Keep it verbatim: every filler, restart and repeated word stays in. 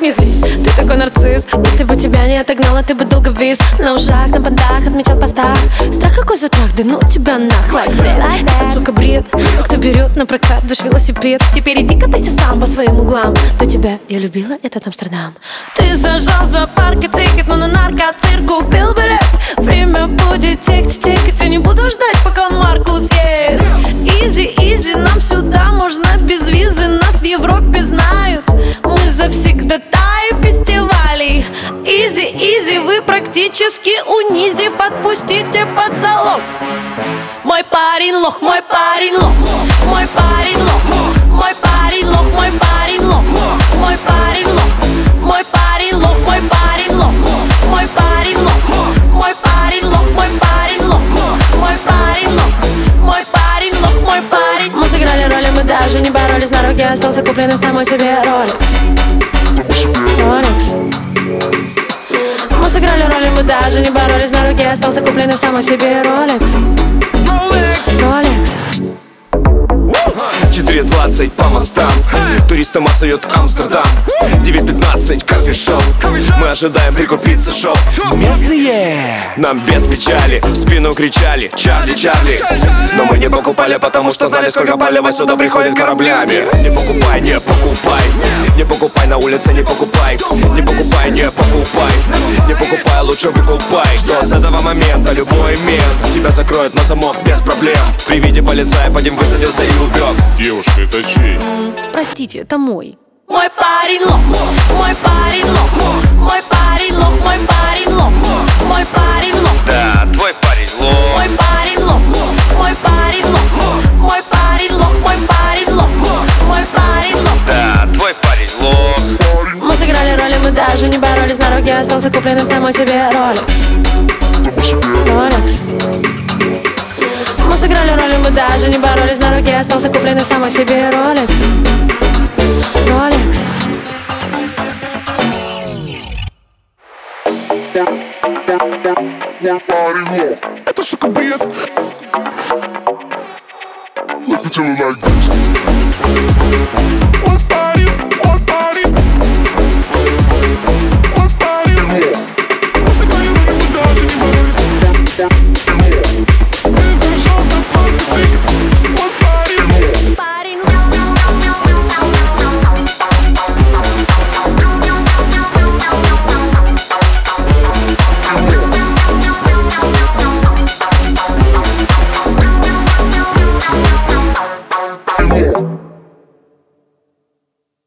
не злись, ты такой нарцисс. Если бы тебя не отогнала, ты бы долго вис. На ушах, на понтах, отмечал в постах. Страх какой за трах, да ну тебя нах. Like that, это, сука, бред. Но кто берет на прокат ваш велосипед? Теперь иди катайся сам по своим углам. До тебя я любила этот Амстердам. Ты зажал за парк тикет, но на наркоцирк купил билет. Время будет тикать, тикать, я не буду ждать, пока Маркус ест. Изи, изи, нам сюда можно без визы. Нас в Европе знают, мы завсегдатаи фестивалей. Изи, изи, вы практически унизив, подпустите под залог. Мой парень лох, мой парень лох, мой парень лох, мой парень лох, мой парень лох, мой парень лох, мой парень лох, мой парень лох, мой парень лох, мой парень лох, мой парень лох, мой парень лох, мой парень лох, мой парень. Мы сыграли роли, мы даже не боролись. На руке остался купленный самой себе Rolex. Rolex. Мы сыграли роли, мы даже не боролись. На руке остался купленный самой себе Rolex. Rolex. четыре двадцать по мостам, туристам отстает Амстердам. Девять пятнадцать кофешоп, мы ожидаем прикупиться шоу. Местные нам без печали в спину кричали: Чарли, Чарли. Но мы не покупали, потому что знали, сколько палева сюда приходит кораблями. Не покупай, не покупай, не покупай на улице, не покупай. Не покупай, не покупай, не покупай, лучше выкупай. Что с этого момента любой мент тебя закроет на замок без проблем. При виде полицаев один высадился и убег. Девушка, это чей? М, Простите, это мой. Мой парень лох, мой парень лох, мой парень лох, мой парень лох, мой парень лох. Да, твой парень лох. Мой парень лох, мой парень лох, мой парень лох, мой парень лох, мой парень лох. Да, твой парень лох. Мы сыграли роли, мы даже не боролись. На руке остался купленный самой себе Rolex. Rolex. Мы сыграли роли, мы даже не боролись. На руке остался купленный самой себе Rolex. Rolex. Мой парень лох. Это, сука, бред. Look at you like this. Мой парень